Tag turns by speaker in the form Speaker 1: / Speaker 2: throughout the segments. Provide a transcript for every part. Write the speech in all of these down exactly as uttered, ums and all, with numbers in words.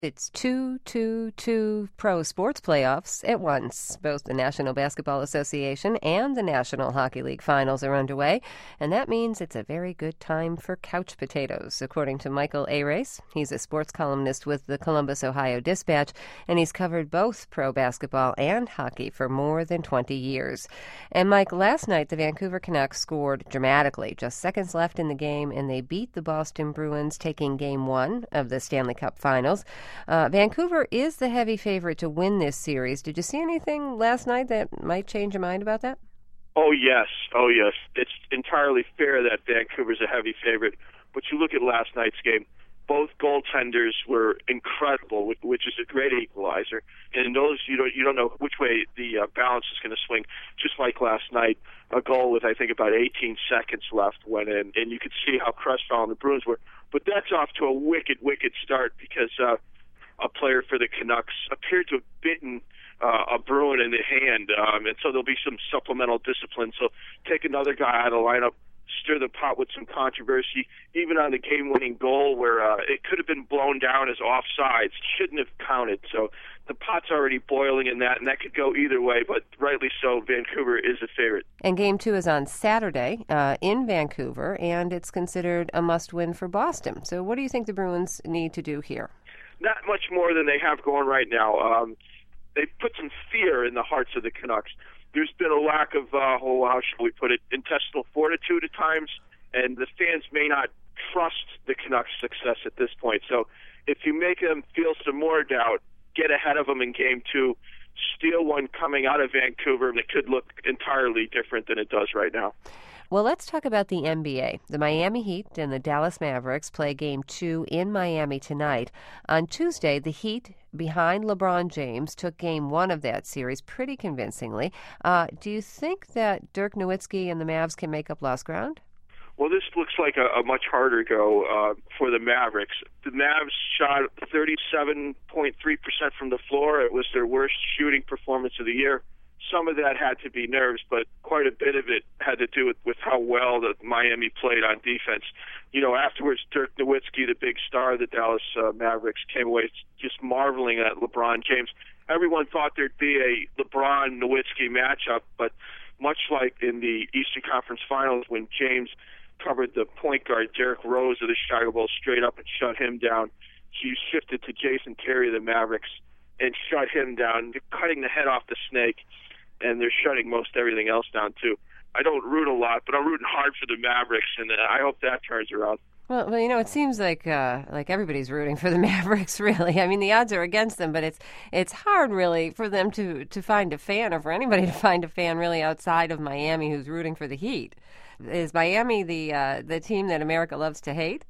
Speaker 1: It's two, two, two pro sports playoffs at once. Both the National Basketball Association and the National Hockey League finals are underway, and that means it's a very good time for couch potatoes, according to Michael Arace. He's a sports columnist with the Columbus, Ohio Dispatch, and he's covered both pro basketball and hockey for more than twenty years. And, Mike, last night the Vancouver Canucks scored dramatically. Just seconds left in the game, and they beat the Boston Bruins, taking game one of the Stanley Cup Finals. Uh, Vancouver is the heavy favorite to win this series. Did you see anything last night that might change your mind about that?
Speaker 2: Oh, yes. Oh, yes. It's entirely fair that Vancouver's a heavy favorite. But you look at last night's game, both goaltenders were incredible, which is a great equalizer. And in those, you don't, you don't know which way the uh, balance is going to swing. Just like last night, a goal with, I think, about eighteen seconds left went in. And you could see how crestfallen the Bruins were. But that's off to a wicked, wicked start because uh, a player for the Canucks appeared to have bitten uh, a Bruin in the hand, um, and so there'll be some supplemental discipline. So take another guy out of the lineup, stir the pot with some controversy, even on the game-winning goal where uh, it could have been blown down as offsides, shouldn't have counted. So the pot's already boiling in that, and that could go either way, but rightly so, Vancouver is a favorite.
Speaker 1: And game two is on Saturday uh, in Vancouver, and it's considered a must-win for Boston. So what do you think the Bruins need to do here?
Speaker 2: Not much more than they have going right now. Um, they've put some fear in the hearts of the Canucks. There's been a lack of, uh, oh, how shall we put it, intestinal fortitude at times, and the fans may not trust the Canucks' success at this point. So if you make them feel some more doubt, get ahead of them in game two, steal one coming out of Vancouver, and it could look entirely different than it does right now.
Speaker 1: Well, let's talk about the N B A. The Miami Heat and the Dallas Mavericks play Game two in Miami tonight. On Tuesday, the Heat, behind LeBron James, took Game one of that series pretty convincingly. Uh, do you think that Dirk Nowitzki and the Mavs can make up lost ground?
Speaker 2: Well, this looks like a, a much harder go uh, for the Mavericks. The Mavs shot thirty-seven point three percent from the floor. It was their worst shooting performance of the year. Some of that had to be nerves, but quite a bit of it had to do with, with how well the Miami played on defense. You know, afterwards, Dirk Nowitzki, the big star of the Dallas uh, Mavericks, came away just marveling at LeBron James. Everyone thought there'd be a LeBron-Nowitzki matchup, but much like in the Eastern Conference Finals when James covered the point guard Derrick Rose of the Chicago Bulls straight up and shut him down, he shifted to Jason Terry of the Mavericks and shut him down, cutting the head off the snake. And they're shutting most everything else down, too. I don't root a lot, but I'm rooting hard for the Mavericks, and I hope that turns around.
Speaker 1: Well, well, you know, it seems like uh, like everybody's rooting for the Mavericks, really. I mean, the odds are against them, but it's it's hard, really, for them to, to find a fan, or for anybody to find a fan, really, outside of Miami who's rooting for the Heat. Is Miami the uh, the team that America loves to hate?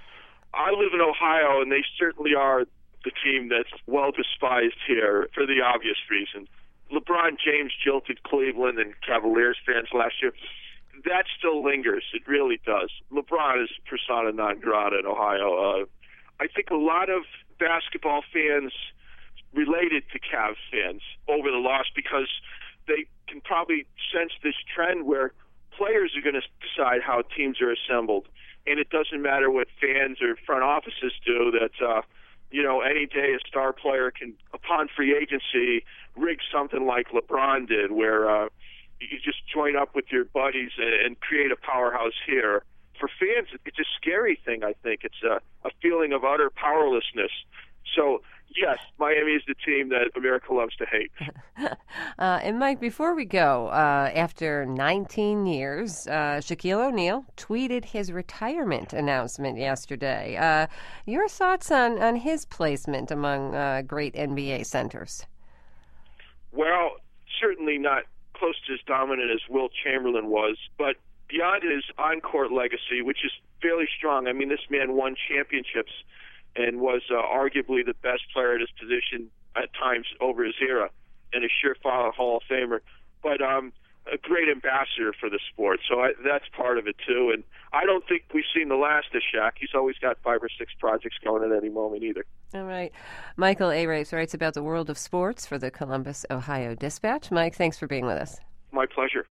Speaker 2: I live in Ohio, and they certainly are the team that's well despised here for the obvious reason. LeBron James jilted Cleveland and Cavaliers fans last year. That still lingers. It really does. LeBron is persona non grata in Ohio. Uh, I think a lot of basketball fans related to Cavs fans over the loss because they can probably sense this trend where players are going to decide how teams are assembled. And it doesn't matter what fans or front offices do, that uh, you know, any day a star player can, upon free agency, rig something like LeBron did, where uh, you just join up with your buddies and, and create a powerhouse here. For fans, it's a scary thing, I think. It's a, a feeling of utter powerlessness. So, yes, Miami is the team that America loves to hate.
Speaker 1: uh, and, Mike, before we go, uh, after nineteen years, uh, Shaquille O'Neal tweeted his retirement announcement yesterday. Uh, your thoughts on, on his placement among uh, great N B A centers?
Speaker 2: Well, certainly not close to as dominant as Wilt Chamberlain was, but beyond his on-court legacy, which is fairly strong. I mean, this man won championships and was uh, arguably the best player at his position at times over his era, and a surefire Hall of Famer. But um, a great ambassador for the sport, so I, that's part of it too. And I don't think we've seen the last of Shaq. He's always got five or six projects going at any moment either.
Speaker 1: All right. Michael Arace writes about the world of sports for the Columbus, Ohio Dispatch. Mike, thanks for being with us.
Speaker 2: My pleasure.